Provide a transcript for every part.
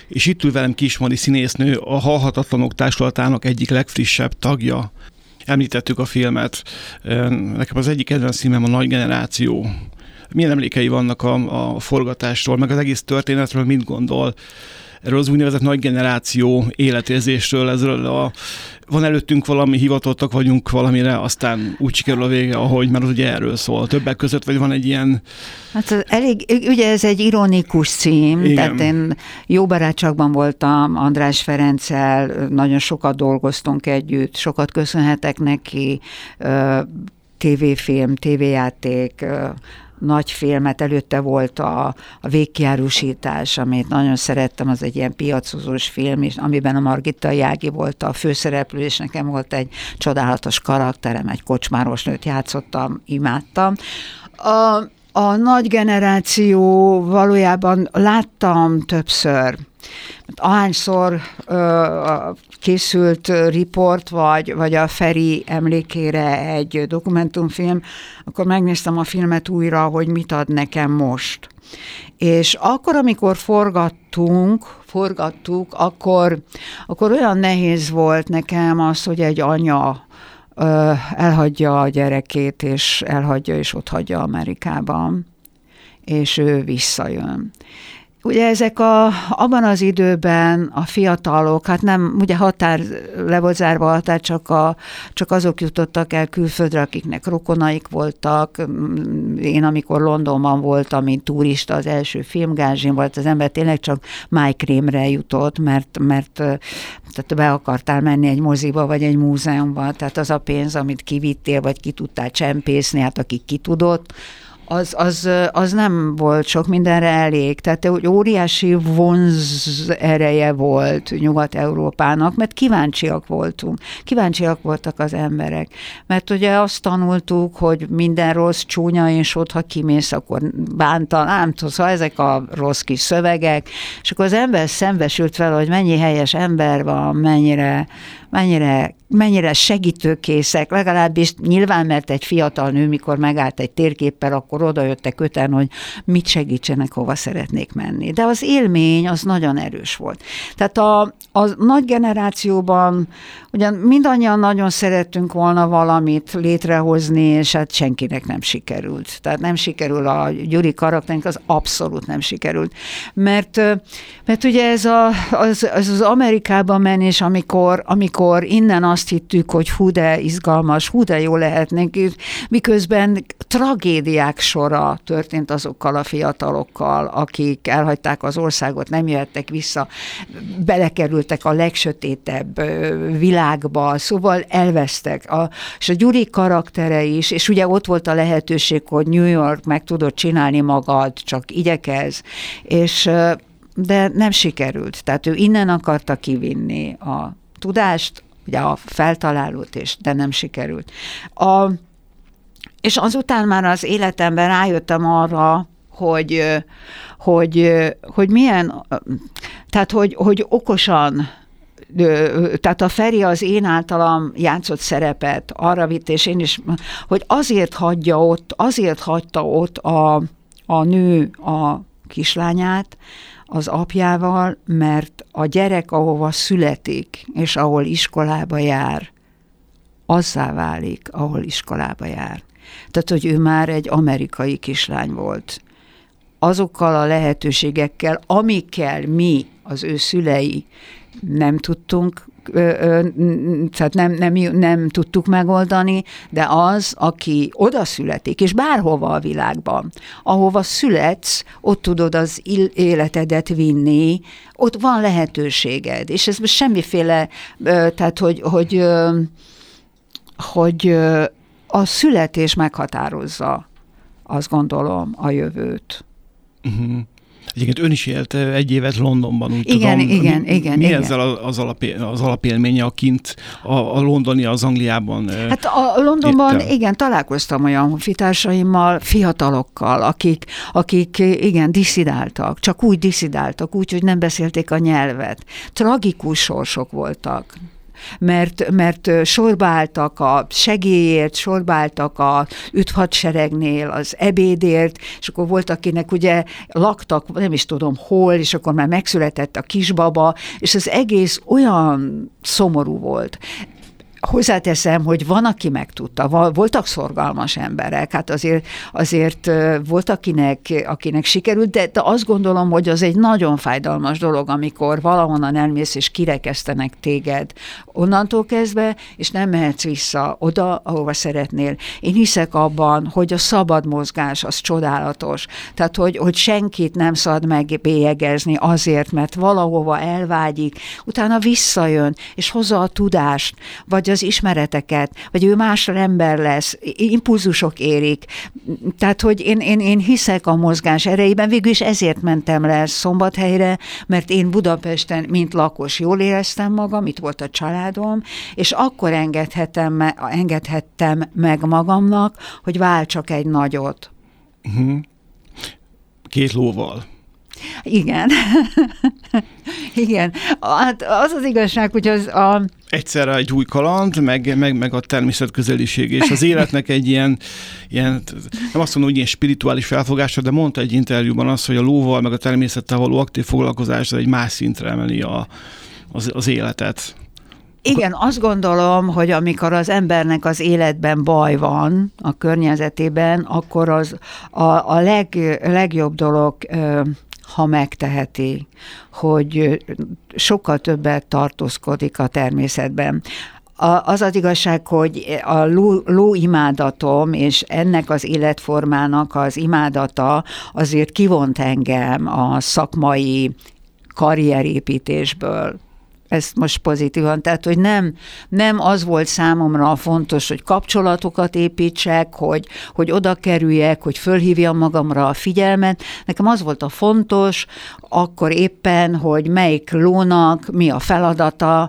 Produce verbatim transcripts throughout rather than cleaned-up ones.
és itt ül velem Kismari színésznő, a Halhatatlanok Társulatának egyik legfrissebb tagja. Említettük a filmet. Nekem az egyik kedvenc filmem a Nagy generáció. Milyen emlékei vannak a, a forgatásról, meg az egész történetről, mit gondol erről az úgynevezett nagy generáció életérzésről, ezről a, van előttünk valami, hivatottak vagyunk valamire, aztán úgy sikerül a vége, ahogy, mert az ugye erről szól. Többek között, vagy van egy ilyen... Hát elég, ugye ez egy ironikus cím, igen. Tehát én jó barátságban voltam András Ferenccel, nagyon sokat dolgoztunk együtt, sokat köszönhetek neki, tévéfilm, tévéjáték, nagy filmet, előtte volt a, a Végkiárusítás, amit nagyon szerettem, az egy ilyen piacozós film, és amiben a Margitta Jági volt a főszereplő, és nekem volt egy csodálatos karakterem, egy kocsmáros nőt játszottam, imádtam. A, a nagy generáció valójában láttam többször, ahányszor ö, készült riport, vagy, vagy a Feri emlékére egy dokumentumfilm, akkor megnéztem a filmet újra, hogy mit ad nekem most. És akkor, amikor forgattunk, forgattuk, akkor, akkor olyan nehéz volt nekem az, hogy egy anya ö, elhagyja a gyerekét, és elhagyja, és ott hagyja Amerikában, és ő visszajön. Ugye ezek a, abban az időben a fiatalok, hát nem, ugye határ, le volt zárva a határ, csak, a, csak azok jutottak el külföldre, akiknek rokonaik voltak. Én, amikor Londonban voltam, mint turista, az első filmgázsin volt, az ember tényleg csak májkrémre jutott, mert, mert tehát be akartál menni egy moziba, vagy egy múzeumba, tehát az a pénz, amit kivittél, vagy ki tudtál csempészni, hát aki ki tudott, Az, az, az nem volt sok mindenre elég. Tehát óriási vonz ereje volt Nyugat-Európának, mert kíváncsiak voltunk. Kíváncsiak voltak az emberek. Mert ugye azt tanultuk, hogy minden rossz, csúnya, és ott, ha kimész, akkor bántan, nem tudom, szóval ezek a rossz kis szövegek, és akkor az ember szembesült vele, hogy mennyi helyes ember van, mennyire, mennyire mennyire segítőkészek, legalábbis nyilván, mert egy fiatal nő, mikor megállt egy térképpel, akkor odajöttek öten, hogy mit segítsenek, hova szeretnék menni. De az élmény az nagyon erős volt. Tehát a, a nagy generációban ugyan mindannyian nagyon szerettünk volna valamit létrehozni, és hát senkinek nem sikerült. Tehát nem sikerül a Gyuri karakternek, az abszolút nem sikerült. Mert, mert ugye ez, a, az, az, az Amerikában menés, amikor, amikor innen azt hittük, hogy hú de izgalmas, hú de jó lehet neki, miközben tragédiák sora történt azokkal a fiatalokkal, akik elhagyták az országot, nem jöhettek vissza, belekerültek a legsötétebb világba, szóval elvesztek. A, és a Gyuri karaktere is, és ugye ott volt a lehetőség, hogy New York meg tudod csinálni magad, csak igyekez, és de nem sikerült. Tehát ő innen akarta kivinni a tudást, ugye a feltalálót, és de nem sikerült. A, és azután már az életemben rájöttem arra, hogy, hogy, hogy milyen, tehát hogy, hogy okosan, tehát a Feri az én általam játszott szerepet arra vitt, és én is, hogy azért hagyja ott, azért hagyta ott a, a nő a kislányát, az apjával, mert a gyerek, ahova születik, és ahol iskolába jár, azzá válik, ahol iskolába jár. Tehát, hogy ő már egy amerikai kislány volt. Azokkal a lehetőségekkel, amikkel mi, az ő szülei nem tudtunk, tehát nem, nem, nem tudtuk megoldani, de az, aki oda születik, és bárhova a világban, ahova születsz, ott tudod az életedet vinni, ott van lehetőséged, és ez semmiféle, tehát hogy, hogy, hogy a születés meghatározza, azt gondolom, a jövőt. Uh-huh. Egyébként ön is élt egy évet Londonban, úgy igen, tudom. Igen, mi, igen, mi igen. ezzel az, alapé, az alapélménye a kint, a, a londoni, az Angliában? Hát a Londonban, értem. Igen, találkoztam olyan honfitársaimmal, fiatalokkal, akik, akik igen, diszidáltak, csak úgy diszidáltak, úgy, hogy nem beszélték a nyelvet. Tragikus sorsok voltak. mert, mert sorba álltak a segélyért, sorba álltak a üthadseregnél, az ebédért, és akkor volt, akinek ugye laktak, nem is tudom hol, és akkor már megszületett a kisbaba, és az egész olyan szomorú volt. Hozzáteszem, hogy van, aki megtudta, voltak szorgalmas emberek, hát azért, azért volt, akinek, akinek sikerült, de, de azt gondolom, hogy az egy nagyon fájdalmas dolog, amikor valahonnan elmész, és kirekesztenek téged onnantól kezdve, és nem mehetsz vissza oda, ahova szeretnél. Én hiszek abban, hogy a szabad mozgás az csodálatos. Tehát, hogy, hogy senkit nem szabad megbélyegezni azért, mert valahova elvágyik, utána visszajön, és hozza a tudást, vagy az ismereteket, vagy ő más ember lesz, impulzusok érik. Tehát, hogy én, én, én hiszek a mozgás erejében, végül is ezért mentem le Szombathelyre, mert én Budapesten, mint lakos, jól éreztem magam, itt volt a családom, és akkor engedhettem, engedhettem meg magamnak, hogy váltsak egy nagyot. Uh-huh. Két lóval. Igen. Igen. Hát az az igazság, hogy az a... Egyszerre egy új kaland, meg, meg, meg a természet közeliség, és az életnek egy ilyen, ilyen, nem azt mondom, hogy ilyen spirituális felfogása, de mondta egy interjúban azt, hogy a lóval, meg a természettel való aktív foglalkozás egy más szintre emeli a, az, az életet. Igen, azt gondolom, hogy amikor az embernek az életben baj van, a környezetében, akkor az a, a leg, legjobb dolog, ha megteheti, hogy sokkal többet tartózkodik a természetben. Az az igazság, hogy a ló, ló imádatom, és ennek az életformának az imádata azért kivont engem a szakmai karrierépítésből. Ezt most pozitívan, tehát, hogy nem, nem az volt számomra fontos, hogy kapcsolatokat építsek, hogy, hogy oda kerüljek, hogy fölhívjam magamra a figyelmet. Nekem az volt a fontos, akkor éppen, hogy melyik lónak mi a feladata.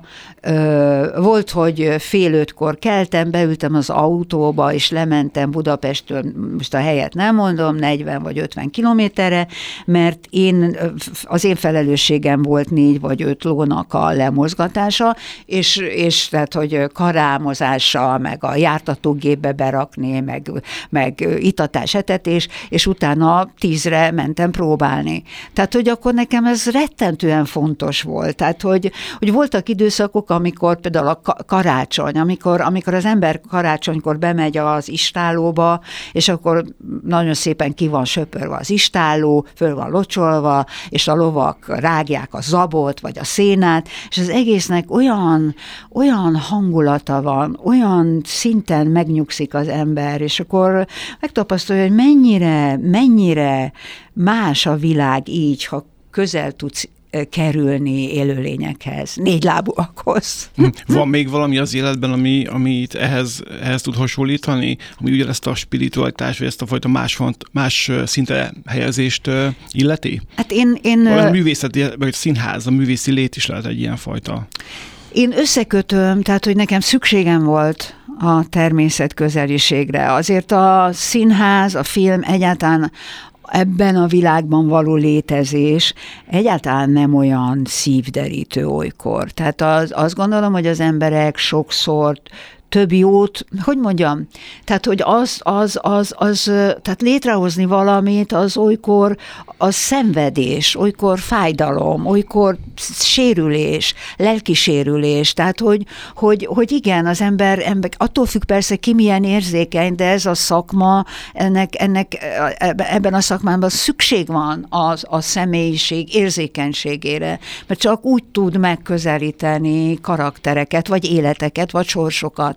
Volt, hogy fél ötkor keltem, beültem az autóba, és lementem Budapesttől, most a helyet nem mondom, negyven vagy ötven kilométerre, mert én, az én felelősségem volt négy vagy öt lónak a lemozgatása, és, és tehát, hogy karámozással, meg a jártatógépbe berakni, meg, meg itatás, etetés, és utána tízre mentem próbálni. Tehát, hogy akkor nekem ez rettentően fontos volt. Tehát, hogy, hogy voltak időszakok, amikor például a karácsony, amikor, amikor az ember karácsonykor bemegy az istállóba, és akkor nagyon szépen ki van söpörve az istálló, föl van locsolva, és a lovak rágják a zabot, vagy a szénát, és az egésznek olyan, olyan hangulata van, olyan szinten megnyugszik az ember, és akkor megtapasztalja, hogy mennyire, mennyire más a világ így, ha közel tudsz kerülni élőlényekhez, négylábúakhoz. Van még valami az életben, ami, amit ehhez, ehhez tud hasonlítani, ami ugyanezt a spiritualitást, vagy ezt a fajta más, font, más szinte helyezést illeti? Hát én... én a művészeti, vagy színház, a művészi lét is lehet egy ilyen fajta. Én összekötöm, tehát, hogy nekem szükségem volt a természet közeliségre. Azért a színház, a film egyáltalán ebben a világban való létezés egyáltalán nem olyan szívderítő olykor. Tehát az, azt gondolom, hogy az emberek sokszor több jót, hogy mondjam, tehát, hogy az, az, az, az, tehát létrehozni valamit, az olykor az szenvedés, olykor fájdalom, olykor sérülés, lelki sérülés, tehát, hogy, hogy, hogy igen, az ember, ember, attól függ persze ki milyen érzékeny, de ez a szakma, ennek, ennek ebben a szakmában szükség van az, a személyiség érzékenységére, mert csak úgy tud megközelíteni karaktereket, vagy életeket, vagy sorsokat.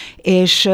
És,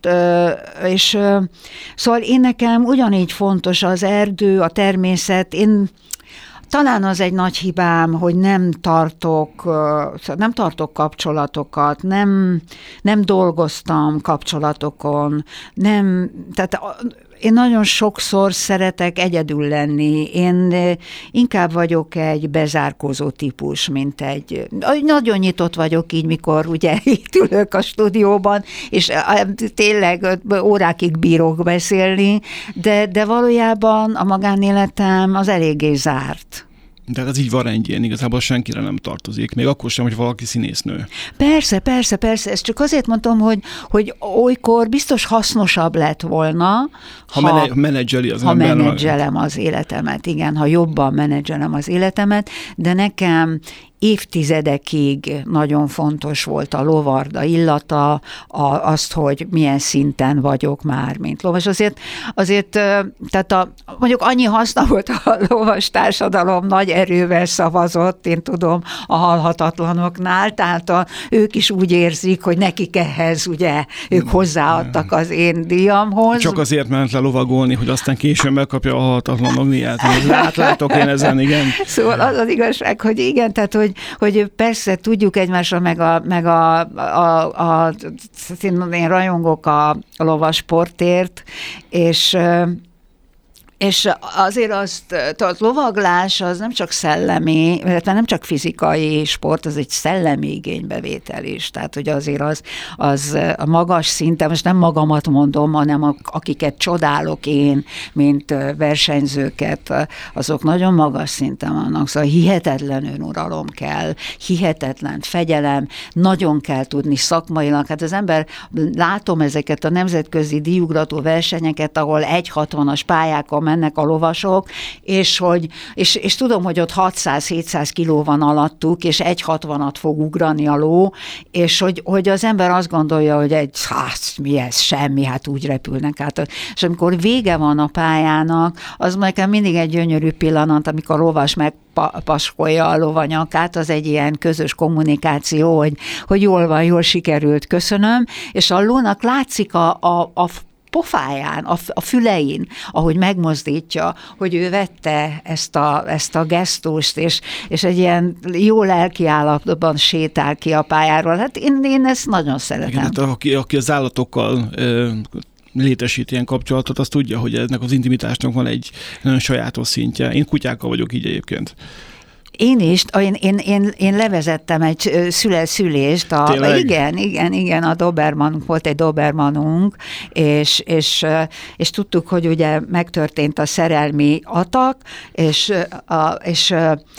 és szóval én nekem ugyanígy fontos az erdő, a természet, én talán az egy nagy hibám, hogy nem tartok, nem tartok kapcsolatokat, nem, nem dolgoztam kapcsolatokon, nem, tehát én nagyon sokszor szeretek egyedül lenni. Én inkább vagyok egy bezárkózó típus, mint egy... Nagyon nyitott vagyok így, mikor ugye itt ülök a stúdióban, és tényleg órákig bírok beszélni, de, de valójában a magánéletem az eléggé zárt. De ez így van rendjén, igazából senkire nem tartozik, még akkor sem, hogy valaki színésznő. Persze, persze, persze, ezt csak azért mondom, hogy, hogy olykor biztos hasznosabb lett volna, ha, ha menedzseli az ha ember. Ha menedzselem az életemet, igen, ha jobban menedzselem az életemet, de nekem évtizedekig nagyon fontos volt a lovarda illata, a, azt, hogy milyen szinten vagyok már, mint lovas. Azért, azért tehát a, mondjuk annyi haszna volt a lovas társadalom, nagy erővel szavazott, én tudom, a halhatatlanoknál, tehát a, ők is úgy érzik, hogy nekik ehhez, ugye, ők hozzáadtak az én díjamhoz. Csak azért ment le lovagolni, hogy aztán későn megkapja a halhatatlanok díját. Átlátok én ezen, igen. Szóval az az igazság, hogy igen, tehát, hogy hogy persze tudjuk egymásra, meg a, meg a, a, a én rajongok a lovasportért, és És azért azt, a lovaglás az nem csak szellemi, illetve nem csak fizikai sport, az egy szellemi igénybevétel is. Tehát, hogy azért az, az a magas szinten, most nem magamat mondom, hanem a, akiket csodálok én, mint versenyzőket, azok nagyon magas szinten vannak. Szóval hihetetlen önuralom kell, hihetetlen fegyelem, nagyon kell tudni szakmailag. Hát az ember, látom ezeket a nemzetközi díjugrató versenyeket, ahol egy hatvanas pályákon mennek a lovasok, és, hogy, és, és tudom, hogy ott hatszáz-hétszáz kiló van alattuk, és egy hatvanat fog ugrani a ló, és hogy, hogy az ember azt gondolja, hogy egy, hát mi ez, semmi, hát úgy repülnek át. És amikor vége van a pályának, az nekem mindig egy gyönyörű pillanat, amikor a lovas meg paskolja a lovanyakát, az egy ilyen közös kommunikáció, hogy, hogy jól van, jól sikerült, köszönöm, és a lónak látszik a, a, a pofáján, a, a fülein, ahogy megmozdítja, hogy ő vette ezt a, ezt a gesztust, és, és egy ilyen jó lelkiállapotban sétál ki a pályáról. Hát én, én ezt nagyon szeretem. Igen, hát aki, aki az állatokkal ö, létesít ilyen kapcsolatot, az tudja, hogy ennek az intimitásnak van egy nagyon sajátos szintje. Én kutyákkal vagyok így egyébként. Én is, én, én, én, én levezettem egy szüle-szülést, a, igen, igen, igen, a Doberman, volt egy Dobermanunk, és, és, és tudtuk, hogy ugye megtörtént a szerelmi atak, és, a, és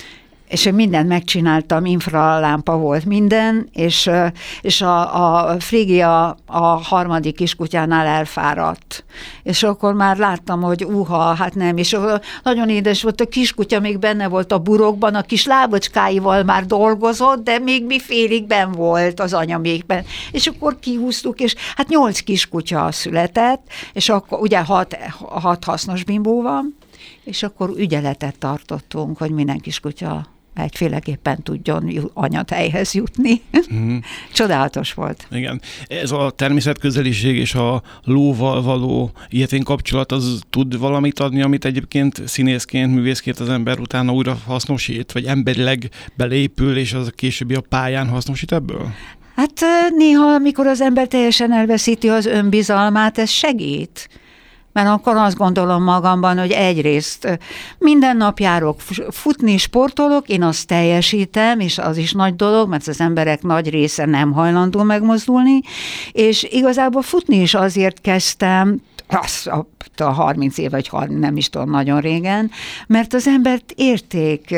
és én mindent megcsináltam, infralámpa volt minden, és, és a, a Frigia a harmadik kiskutyánál elfáradt. És akkor már láttam, hogy uha, hát nem, és nagyon édes volt, a kiskutya még benne volt a burokban, a kis lábacskáival már dolgozott, de még mi félig benn volt az anyamékben. És akkor kihúztuk, és hát nyolc kiskutya született, és akkor ugye hat, hat hasznos bimbó van, és akkor ügyeletet tartottunk, hogy minden kiskutya egyféleképpen tudjon anyatejhez jutni. Mm. Csodálatos volt. Igen. Ez a természetközeliség és a lóval való ilyetén kapcsolat, az tud valamit adni, amit egyébként színészként, művészként az ember utána újra hasznosít, vagy emberileg beleépül, és az a későbbi a pályán hasznosít ebből? Hát néha, amikor az ember teljesen elveszíti az önbizalmát, ez segít. Mert akkor azt gondolom magamban, hogy egyrészt minden nap járok futni, sportolok, én azt teljesítem, és az is nagy dolog, mert az emberek nagy része nem hajlandó megmozdulni, és igazából futni is azért kezdtem, az a, a harminc év, vagy harminc, nem is tudom, nagyon régen, mert az embert érték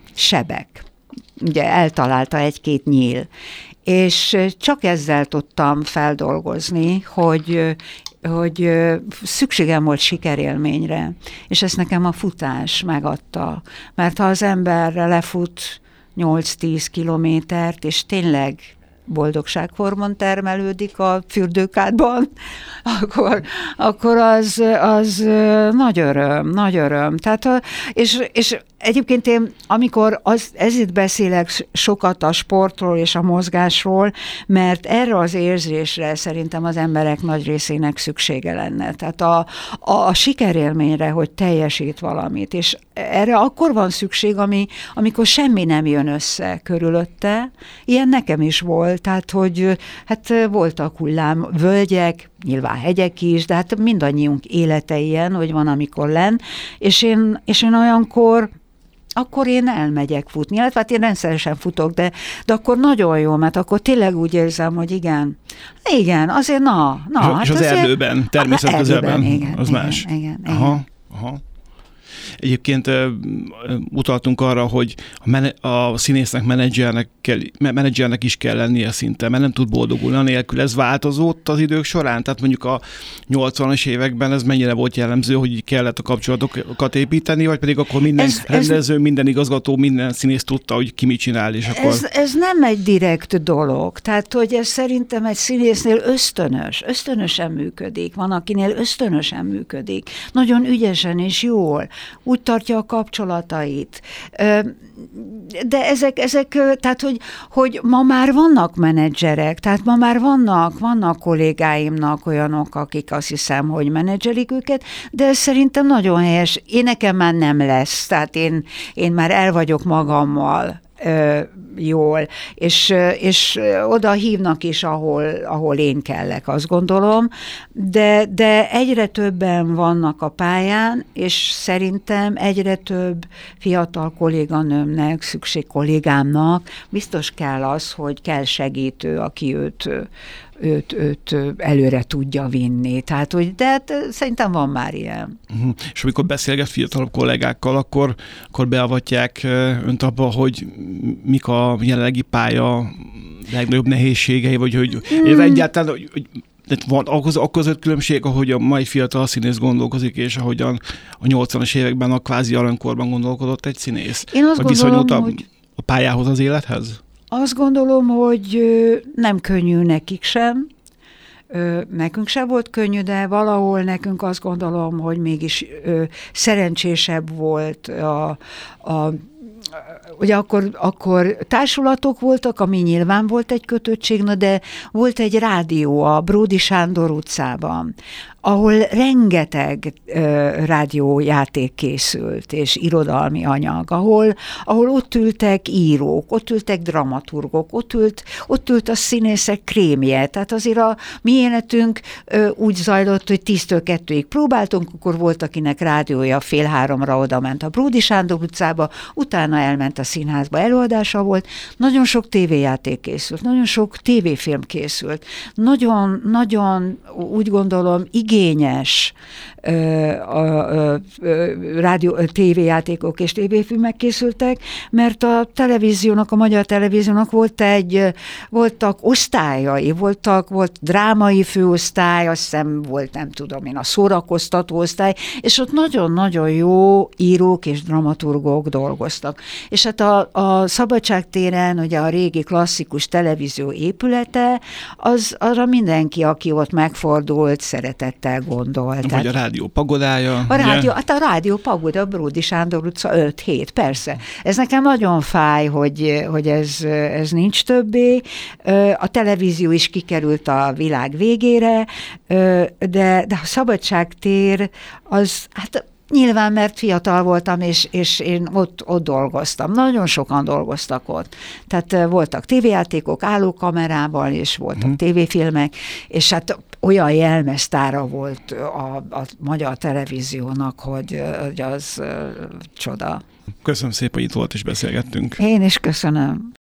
sebek. Ugye eltalálta egy-két nyíl. És csak ezzel tudtam feldolgozni, hogy hogy szükségem volt sikerélményre, és ezt nekem a futás megadta. Mert ha az ember lefut nyolc-tíz kilométert, és tényleg boldogsághormon termelődik a fürdőkádban, akkor, akkor az, az nagy öröm, nagy öröm. Tehát, és, és egyébként én, amikor az, ezért beszélek sokat a sportról és a mozgásról, mert erre az érzésre szerintem az emberek nagy részének szüksége lenne. Tehát a, a, a sikerélményre, hogy teljesít valamit, és erre akkor van szükség, ami, amikor semmi nem jön össze körülötte. Ilyen nekem is volt, tehát hogy hát voltak hullám, völgyek, nyilván hegyek is, de hát mindannyiunk élete ilyen, hogy van, amikor lenn, és én, és én olyankor akkor én elmegyek futni. Hát, hát én rendszeresen futok, de, de akkor nagyon jó, mert akkor tényleg úgy érzem, hogy igen, igen, azért na, na. És, hát és az azért, erdőben, természetközelben, igen, az igen, más. Igen, igen, aha, aha. Egyébként utaltunk arra, hogy a, men- a színésznek, menedzsernek, kell, menedzsernek is kell lennie szinte, mert nem tud boldogulni anélkül. Ez változott az idők során? Tehát mondjuk a nyolcvanas években ez mennyire volt jellemző, hogy kellett a kapcsolatokat építeni, vagy pedig akkor minden ez, rendező, ez, minden igazgató, minden színész tudta, hogy ki mit csinál, és akkor... Ez, ez nem egy direkt dolog. Tehát, hogy ez szerintem egy színésznél ösztönös, ösztönösen működik. Van, akinél ösztönösen működik. Nagyon ügyesen és jól. Úgy tartja a kapcsolatait. De ezek, ezek tehát, hogy, hogy ma már vannak menedzserek, tehát ma már vannak, vannak kollégáimnak olyanok, akik azt hiszem, hogy menedzselik őket, de ez szerintem nagyon helyes. Én nekem már nem lesz, tehát én, én már el vagyok magammal jól, és, és oda hívnak is, ahol, ahol én kellek, azt gondolom, de, de egyre többen vannak a pályán, és szerintem egyre több fiatal kolléganőmnek, szükség kollégámnak biztos kell az, hogy kell segítő, aki őt Őt, őt előre tudja vinni. Tehát, hogy, de hát szerintem van már ilyen. Uh-huh. És amikor beszélget fiatalabb kollégákkal, akkor, akkor beavatják önt abba, hogy mik a jelenlegi pálya legnagyobb nehézségei, vagy hogy mm. egyáltalán, hogy, hogy van a között különbség, ahogy a mai fiatal színész gondolkozik, és ahogyan a nyolcvanas években a kvázi aranykorban gondolkodott egy színész. Én azt gondolom, a, hogy... a pályához, az élethez? Azt gondolom, hogy nem könnyű nekik sem, nekünk sem volt könnyű, de valahol nekünk azt gondolom, hogy mégis szerencsésebb volt a, a ugye akkor, akkor társulatok voltak, ami nyilván volt egy kötöttség, de volt egy rádió a Bródi Sándor utcában, ahol rengeteg uh, rádiójáték készült, és irodalmi anyag, ahol, ahol ott ültek írók, ott ültek dramaturgok, ott ült, ott ült a színészek krémje. Tehát azért a mi életünk uh, úgy zajlott, hogy tíztől kettőig próbáltunk, akkor volt, akinek rádiója fél háromra oda ment a Bródi Sándor utcába, utána elment a színházba, előadása volt. Nagyon sok tévéjáték készült, nagyon sok tévéfilm készült. Nagyon, nagyon úgy gondolom, igényes ö, ö, ö, rádió, tévéjátékok és tévéfilmek készültek, mert a televíziónak, a magyar televíziónak volt egy, voltak osztályai, voltak, volt drámai főosztály, azt hiszem volt, nem tudom én, a szórakoztató osztály, és ott nagyon-nagyon jó írók és dramaturgok dolgoztak. És hát a, a Szabadságtéren, ugye a régi klasszikus televízió épülete, az arra mindenki, aki ott megfordult, szeretettel gondolt. Vagy a rádió pagodája. A rádió, hát a rádió pagoda, a Bródi Sándor utca öt hét, persze. Ez nekem nagyon fáj, hogy, hogy ez, ez nincs többé. A televízió is kikerült a világ végére, de, de a Szabadságtér az, hát nyilván, mert fiatal voltam, és, és én ott, ott dolgoztam. Nagyon sokan dolgoztak ott. Tehát voltak tévéjátékok állókamerával, és voltak hmm. tévéfilmek, és hát olyan jelmeztára volt a, a magyar televíziónak, hogy, hogy az uh, csoda. Köszönöm szépen, hogy itt volt és beszélgettünk. Én is köszönöm.